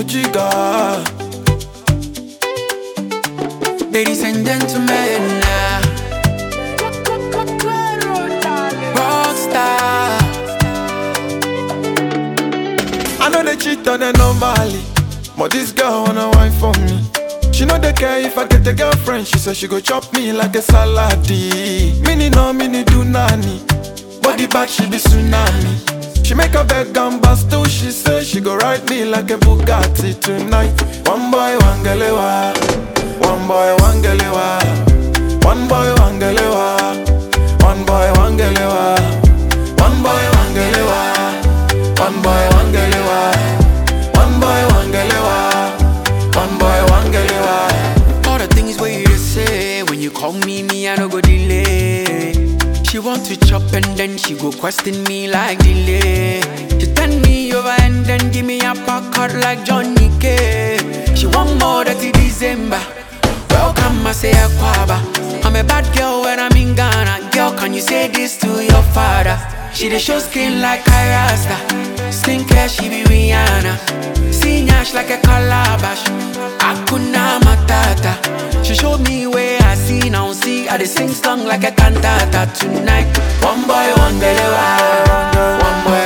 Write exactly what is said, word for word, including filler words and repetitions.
jigger. Ladies and gentlemen, uh, Rockstar. I know they cheat on her normally, but this girl wanna wine for me. She know they care if I get a girlfriend. She said she go chop me like a salad. Mini no mini do nani, body bad she be tsunami. She make a beg and bust too. She say she go ride me like a Bugatti tonight. One boy, one galewa. One boy, one galewa. One boy, one galewa. One boy, one galewa. One boy, one galewa. One boy, one galewa. One boy, one galewa. One boy, one galewa. All the things where you just say when you call me, me I no go delay. She want to chop and then she go question me like delay. She turn me over and then give me a pack like Johnny K. She want more dirty December. Welcome, I say Aquaba. I'm a bad girl when I'm in Ghana. Girl, can you say this to your father? She dey show skin like a Rasta. Skincare, she be Rihanna. See Nash like a calabash. Hakuna Matata. She showed me where I see now see. I dey sing song like a cantata tonight. One boy, one galewa. One boy,